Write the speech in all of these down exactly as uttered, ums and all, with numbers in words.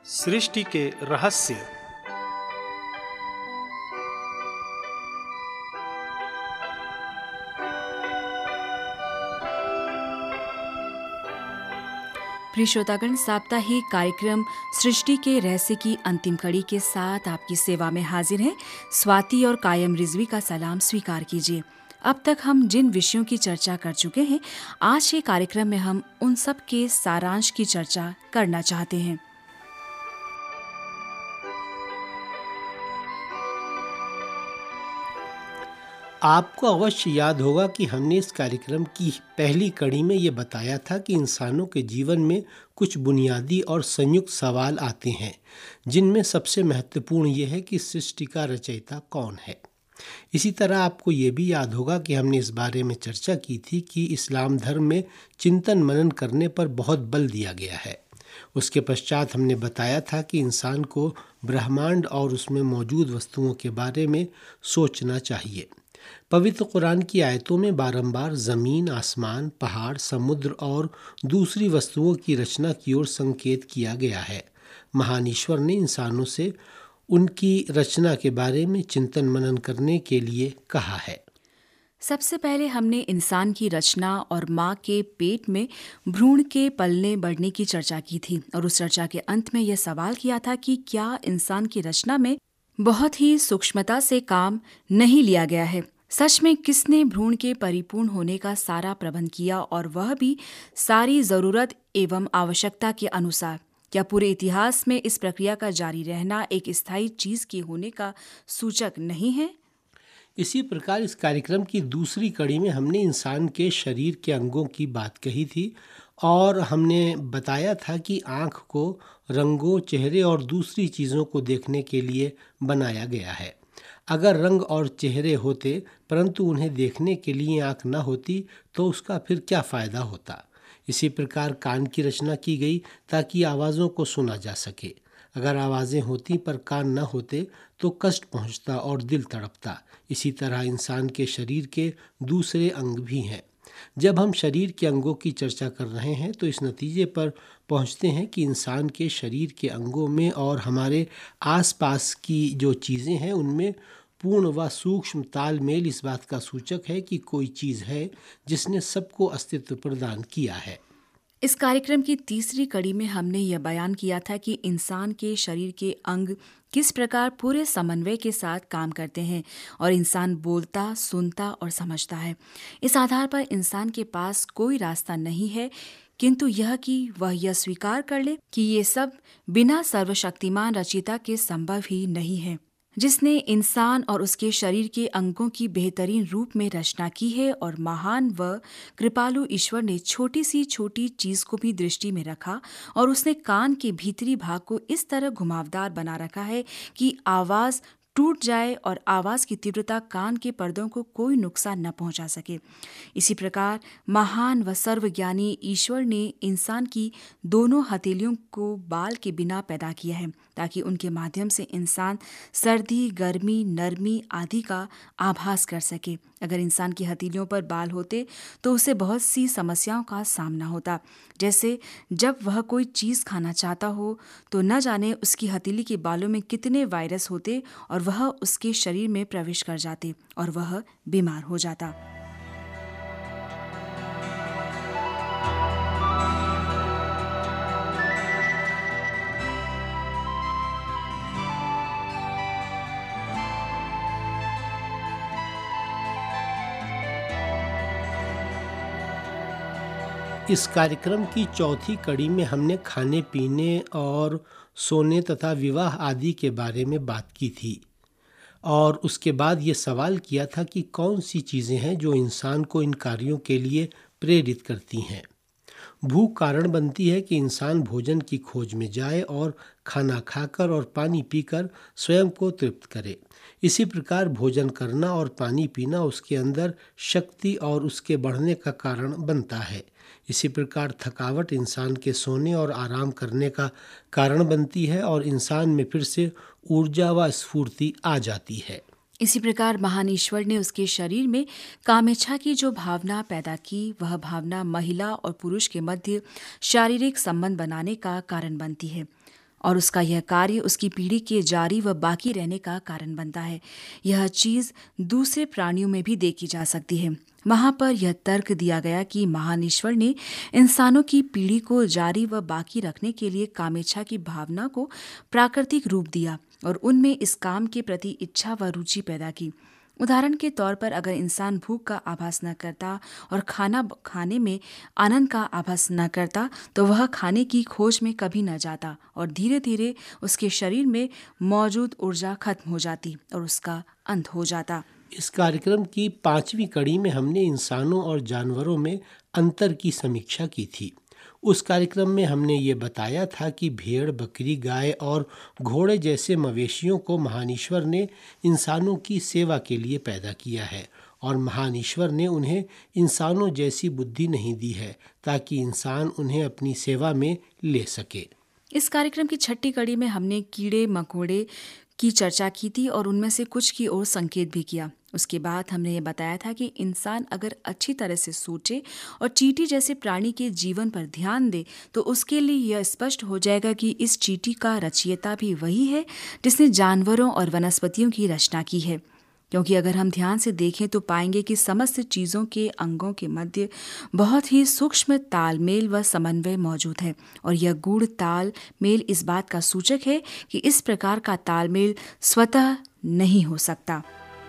सृष्टि के रहस्य। प्रिय श्रोतागण, साप्ताहिक कार्यक्रम सृष्टि के रहस्य की अंतिम कड़ी के साथ आपकी सेवा में हाजिर है। स्वाति और कायम रिजवी का सलाम स्वीकार कीजिए। अब तक हम जिन विषयों की चर्चा कर चुके हैं, आज के कार्यक्रम में हम उन सब के सारांश की चर्चा करना चाहते हैं। आपको अवश्य याद होगा कि हमने इस कार्यक्रम की पहली कड़ी में ये बताया था कि इंसानों के जीवन में कुछ बुनियादी और संयुक्त सवाल आते हैं, जिनमें सबसे महत्वपूर्ण ये है कि सृष्टि का रचयिता कौन है। इसी तरह आपको ये भी याद होगा कि हमने इस बारे में चर्चा की थी कि इस्लाम धर्म में चिंतन मनन करने पर बहुत बल दिया गया है। उसके पश्चात हमने बताया था कि इंसान को ब्रह्मांड और उसमें मौजूद वस्तुओं के बारे में सोचना चाहिए। पवित्र कुरान की आयतों में बारंबार ज़मीन, आसमान, पहाड़, समुद्र और दूसरी वस्तुओं की रचना की ओर संकेत किया गया है। महान ईश्वर ने इंसानों से उनकी रचना के बारे में चिंतन मनन करने के लिए कहा है। सबसे पहले हमने इंसान की रचना और माँ के पेट में भ्रूण के पलने बढ़ने की चर्चा की थी और उस चर्चा के अंत में यह सवाल किया था कि क्या इंसान की रचना में बहुत ही सूक्ष्मता से काम नहीं लिया गया है। सच में किसने भ्रूण के परिपूर्ण होने का सारा प्रबंध किया, और वह भी सारी जरूरत एवं आवश्यकता के अनुसार? क्या पूरे इतिहास में इस प्रक्रिया का जारी रहना एक स्थायी चीज के होने का सूचक नहीं है? इसी प्रकार इस कार्यक्रम की दूसरी कड़ी में हमने इंसान के शरीर के अंगों की बात कही थी और हमने बताया था कि आँख को रंगों, चेहरे और दूसरी चीज़ों को देखने के लिए बनाया गया है। अगर रंग और चेहरे होते परंतु उन्हें देखने के लिए आँख न होती तो उसका फिर क्या फ़ायदा होता। इसी प्रकार कान की रचना की गई ताकि आवाज़ों को सुना जा सके। अगर आवाज़ें होती पर कान न होते तो कष्ट पहुंचता और दिल तड़पता। इसी तरह इंसान के शरीर के दूसरे अंग भी हैं। जब हम शरीर के अंगों की चर्चा कर रहे हैं तो इस नतीजे पर पहुंचते हैं कि इंसान के शरीर के अंगों में और हमारे आसपास की जो चीज़ें हैं उनमें पूर्ण व सूक्ष्म तालमेल इस बात का सूचक है कि कोई चीज़ है जिसने सबको अस्तित्व प्रदान किया है। इस कार्यक्रम की तीसरी कड़ी में हमने यह बयान किया था कि इंसान के शरीर के अंग किस प्रकार पूरे समन्वय के साथ काम करते हैं और इंसान बोलता, सुनता और समझता है। इस आधार पर इंसान के पास कोई रास्ता नहीं है किंतु यह कि वह यह स्वीकार कर ले कि ये सब बिना सर्वशक्तिमान रचयिता के संभव ही नहीं है, जिसने इंसान और उसके शरीर के अंगों की बेहतरीन रूप में रचना की है। और महान व कृपालु ईश्वर ने छोटी सी छोटी चीज को भी दृष्टि में रखा और उसने कान के भीतरी भाग को इस तरह घुमावदार बना रखा है कि आवाज टूट जाए और आवाज की तीव्रता कान के पर्दों को कोई नुकसान न पहुंचा सके। इसी प्रकार महान व सर्वज्ञानी ईश्वर ने इंसान की दोनों हथेलियों को बाल के बिना पैदा किया है ताकि उनके माध्यम से इंसान सर्दी, गर्मी, नरमी आदि का आभास कर सके। अगर इंसान की हथेलियों पर बाल होते तो उसे बहुत सी समस्याओं का सामना होता, जैसे जब वह कोई चीज़ खाना चाहता हो तो न जाने उसकी हथेली के बालों में कितने वायरस होते और वह उसके शरीर में प्रवेश कर जाते और वह बीमार हो जाता। इस कार्यक्रम की चौथी कड़ी में हमने खाने पीने और सोने तथा विवाह आदि के बारे में बात की थी और उसके बाद ये सवाल किया था कि कौन सी चीज़ें हैं जो इंसान को इन कार्यों के लिए प्रेरित करती हैं। भूख कारण बनती है कि इंसान भोजन की खोज में जाए और खाना खाकर और पानी पीकर स्वयं को तृप्त करे। इसी प्रकार भोजन करना और पानी पीना उसके अंदर शक्ति और उसके बढ़ने का कारण बनता है। इसी प्रकार थकावट इंसान के सोने और आराम करने का कारण बनती है और इंसान में फिर से ऊर्जा व स्फूर्ति आ जाती है। इसी प्रकार महान ईश्वर ने उसके शरीर में कामेच्छा की जो भावना पैदा की, वह भावना महिला और पुरुष के मध्य शारीरिक संबंध बनाने का कारण बनती है और उसका यह कार्य उसकी पीढ़ी के जारी व बाकी रहने का कारण बनता है। यह चीज दूसरे प्राणियों में भी देखी जा सकती है। वहां पर यह तर्क दिया गया कि महान ईश्वर ने इंसानों की पीढ़ी को जारी व बाकी रखने के लिए कामेच्छा की भावना को प्राकृतिक रूप दिया और उनमें इस काम के प्रति इच्छा व रुचि पैदा की। उदाहरण के तौर पर अगर इंसान भूख का आभास न करता और खाना खाने में आनंद का आभास न करता तो वह खाने की खोज में कभी न जाता और धीरे धीरे उसके शरीर में मौजूद ऊर्जा खत्म हो जाती और उसका अंत हो जाता। इस कार्यक्रम की पांचवी कड़ी में हमने इंसानों और जानवरों में अंतर की समीक्षा की थी। उस कार्यक्रम में हमने ये बताया था कि भेड़, बकरी, गाय और घोड़े जैसे मवेशियों को महान ईश्वर ने इंसानों की सेवा के लिए पैदा किया है और महान ईश्वर ने उन्हें इंसानों जैसी बुद्धि नहीं दी है ताकि इंसान उन्हें अपनी सेवा में ले सके। इस कार्यक्रम की छठी कड़ी में हमने कीड़े मकोड़े की चर्चा की थी और उनमें से कुछ की ओर संकेत भी किया। उसके बाद हमने ये बताया था कि इंसान अगर अच्छी तरह से सोचे और चींटी जैसे प्राणी के जीवन पर ध्यान दे तो उसके लिए यह स्पष्ट हो जाएगा कि इस चींटी का रचयिता भी वही है जिसने जानवरों और वनस्पतियों की रचना की है। क्योंकि अगर हम ध्यान से देखें तो पाएंगे कि समस्त चीज़ों के अंगों के मध्य बहुत ही सूक्ष्म तालमेल व समन्वय मौजूद है और यह गूढ़ तालमेल इस बात का सूचक है कि इस प्रकार का तालमेल स्वतः नहीं हो सकता।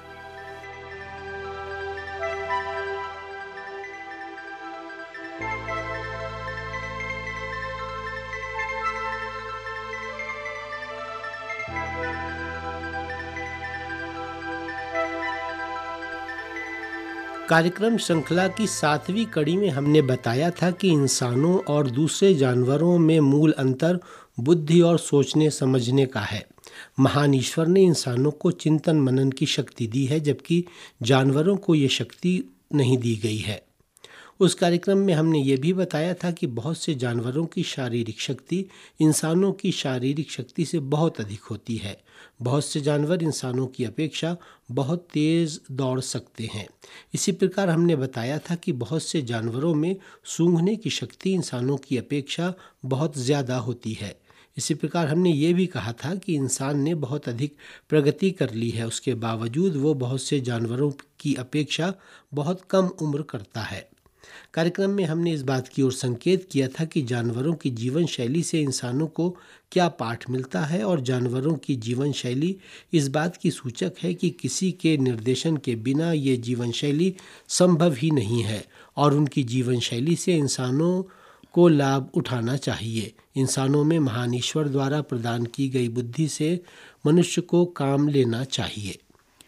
कार्यक्रम श्रृंखला की सातवीं कड़ी में हमने बताया था कि इंसानों और दूसरे जानवरों में मूल अंतर बुद्धि और सोचने समझने का है। महान ईश्वर ने इंसानों को चिंतन मनन की शक्ति दी है जबकि जानवरों को ये शक्ति नहीं दी गई है। उस कार्यक्रम में हमने ये भी बताया था कि बहुत से जानवरों की शारीरिक शक्ति इंसानों की शारीरिक शक्ति से बहुत अधिक होती है। बहुत से जानवर इंसानों की अपेक्षा बहुत तेज दौड़ सकते हैं। इसी प्रकार हमने बताया था कि बहुत से जानवरों में सूंघने की शक्ति इंसानों की अपेक्षा बहुत ज़्यादा होती है। इसी प्रकार हमने ये भी कहा था कि इंसान ने बहुत अधिक प्रगति कर ली है, उसके बावजूद वो बहुत से जानवरों की अपेक्षा बहुत कम उम्र करता है। कार्यक्रम में हमने इस बात की ओर संकेत किया था कि जानवरों की जीवन शैली से इंसानों को क्या पाठ मिलता है और जानवरों की जीवन शैली इस बात की सूचक है कि किसी के निर्देशन के बिना ये जीवन शैली संभव ही नहीं है और उनकी जीवन शैली से इंसानों को लाभ उठाना चाहिए। इंसानों में महान ईश्वर द्वारा प्रदान की गई बुद्धि से मनुष्य को काम लेना चाहिए।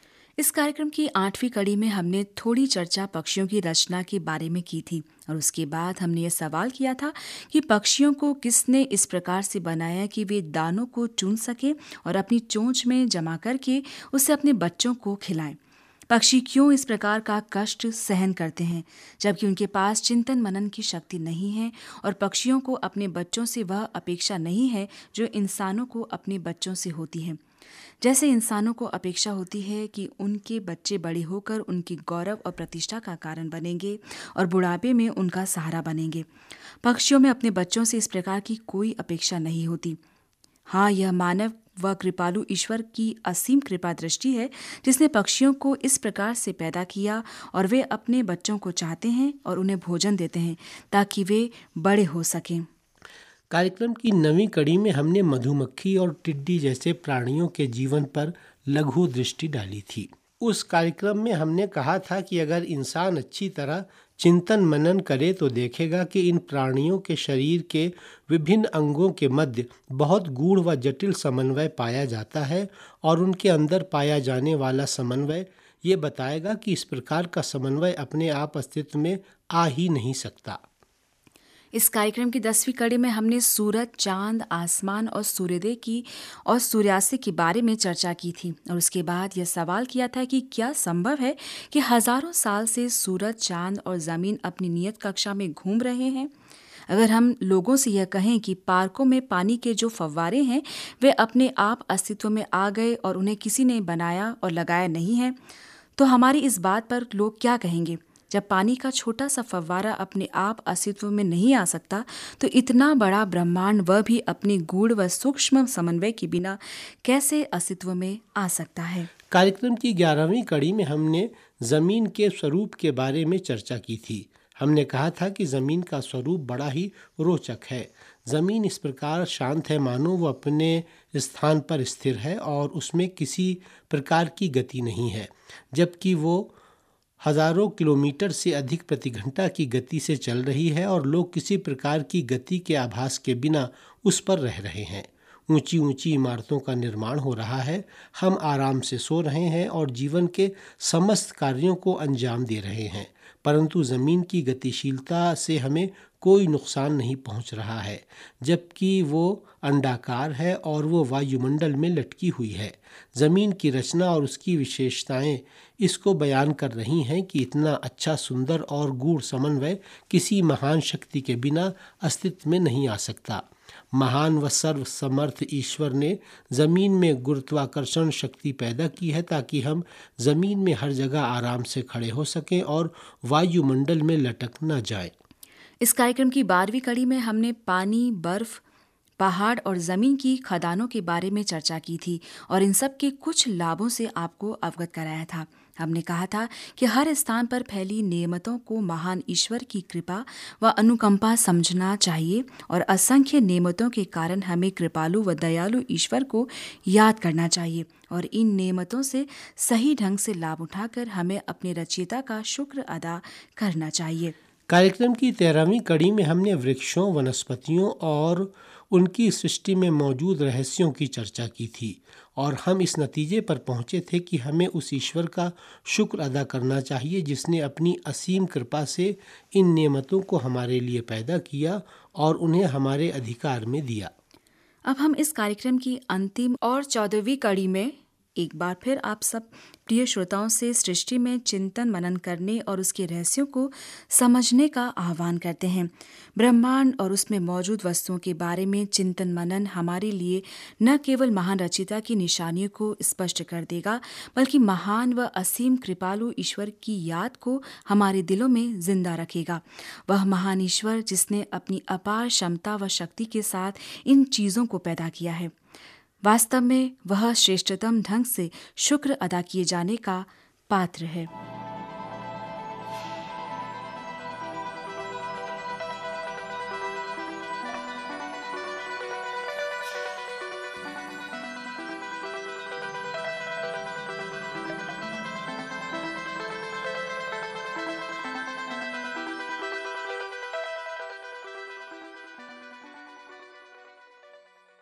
इस कार्यक्रम की आठवीं कड़ी में हमने थोड़ी चर्चा पक्षियों की रचना के बारे में की थी और उसके बाद हमने ये सवाल किया था कि पक्षियों को किसने इस प्रकार से बनाया कि वे दानों को चुन सके और अपनी चोंच में जमा करके उससे अपने बच्चों को खिलाएं। पक्षी क्यों इस प्रकार का कष्ट सहन करते हैं जबकि उनके पास चिंतन मनन की शक्ति नहीं है और पक्षियों को अपने बच्चों से वह अपेक्षा नहीं है जो इंसानों को अपने बच्चों से होती है। जैसे इंसानों को अपेक्षा होती है कि उनके बच्चे बड़े होकर उनकी गौरव और प्रतिष्ठा का कारण बनेंगे और बुढ़ापे में उनका सहारा बनेंगे, पक्षियों में अपने बच्चों से इस प्रकार की कोई अपेक्षा नहीं होती। हाँ, यह मानव व कृपालु ईश्वर की असीम कृपा दृष्टि है जिसने पक्षियों को इस प्रकार से पैदा किया और वे अपने बच्चों को चाहते हैं और उन्हें भोजन देते हैं ताकि वे बड़े हो सकें। कार्यक्रम की नवीं कड़ी में हमने मधुमक्खी और टिड्डी जैसे प्राणियों के जीवन पर लघु दृष्टि डाली थी। उस कार्यक्रम में हमने कहा था कि अगर इंसान अच्छी तरह चिंतन मनन करे तो देखेगा कि इन प्राणियों के शरीर के विभिन्न अंगों के मध्य बहुत गूढ़ व जटिल समन्वय पाया जाता है और उनके अंदर पाया जाने वाला समन्वय ये बताएगा कि इस प्रकार का समन्वय अपने आप अस्तित्व में आ ही नहीं सकता। इस कार्यक्रम की दसवीं कड़ी में हमने सूरज, चांद, आसमान और सूर्योदय की और सूर्यास्त के बारे में चर्चा की थी और उसके बाद यह सवाल किया था कि क्या संभव है कि हजारों साल से सूरज, चांद और जमीन अपनी नियत कक्षा में घूम रहे हैं। अगर हम लोगों से यह कहें कि पार्कों में पानी के जो फव्वारे हैं वे अपने आप अस्तित्व में आ गए और उन्हें किसी ने बनाया और लगाया नहीं है, तो हमारी इस बात पर लोग क्या कहेंगे? जब पानी का छोटा सा फव्वारा अपने आप अस्तित्व में नहीं आ सकता, तो इतना बड़ा ब्रह्मांड वह भी अपने गूढ़ व सूक्ष्म समन्वय के बिना कैसे अस्तित्व में आ सकता है। कार्यक्रम की ग्यारहवीं कड़ी में हमने जमीन के स्वरूप के बारे में चर्चा की थी। हमने कहा था कि जमीन का स्वरूप बड़ा ही रोचक है। जमीन इस प्रकार शांत है मानो वो अपने स्थान पर स्थिर है और उसमें किसी प्रकार की गति नहीं है, जबकि वो हजारों किलोमीटर से अधिक प्रति घंटा की गति से चल रही है और लोग किसी प्रकार की गति के आभास के बिना उस पर रह रहे हैं। ऊंची ऊंची इमारतों का निर्माण हो रहा है, हम आराम से सो रहे हैं और जीवन के समस्त कार्यों को अंजाम दे रहे हैं, परंतु ज़मीन की गतिशीलता से हमें कोई नुकसान नहीं पहुंच रहा है, जबकि वो अंडाकार है और वो वायुमंडल में लटकी हुई है। ज़मीन की रचना और उसकी विशेषताएं इसको बयान कर रही हैं कि इतना अच्छा, सुंदर और गूढ़ समन्वय किसी महान शक्ति के बिना अस्तित्व में नहीं आ सकता। महान व सर्वसमर्थ ईश्वर ने ज़मीन में गुरुत्वाकर्षण शक्ति पैदा की है ताकि हम ज़मीन में हर जगह आराम से खड़े हो सकें और वायुमंडल में लटक न जाएं। इस कार्यक्रम की बारहवीं कड़ी में हमने पानी, बर्फ, पहाड़ और ज़मीन की खदानों के बारे में चर्चा की थी और इन सब के कुछ लाभों से आपको अवगत कराया था। हमने कहा था कि हर स्थान पर फैली नेमतों को महान ईश्वर की कृपा व अनुकंपा समझना चाहिए और असंख्य नेमतों के कारण हमें कृपालु व दयालु ईश्वर को याद करना चाहिए और इन नेमतों से सही ढंग से लाभ उठाकर हमें अपने रचयिता का शुक्र अदा करना चाहिए। कार्यक्रम की तेरहवीं कड़ी में हमने वृक्षों, वनस्पतियों और उनकी सृष्टि में मौजूद रहस्यों की चर्चा की थी और हम इस नतीजे पर पहुंचे थे कि हमें उस ईश्वर का शुक्र अदा करना चाहिए जिसने अपनी असीम कृपा से इन नेमतों को हमारे लिए पैदा किया और उन्हें हमारे अधिकार में दिया। अब हम इस कार्यक्रम की अंतिम और चौदहवीं कड़ी में एक बार फिर आप सब प्रिय श्रोताओं से सृष्टि में चिंतन मनन करने और उसके रहस्यों को समझने का आह्वान करते हैं। ब्रह्मांड और उसमें मौजूद वस्तुओं के बारे में चिंतन मनन हमारे लिए न केवल महान रचयिता की निशानियों को स्पष्ट कर देगा, बल्कि महान व असीम कृपालु ईश्वर की याद को हमारे दिलों में जिंदा रखेगा। वह महान ईश्वर जिसने अपनी अपार क्षमता व शक्ति के साथ इन चीज़ों को पैदा किया है, वास्तव में वह श्रेष्ठतम ढंग से शुक्र अदा किए जाने का पात्र है।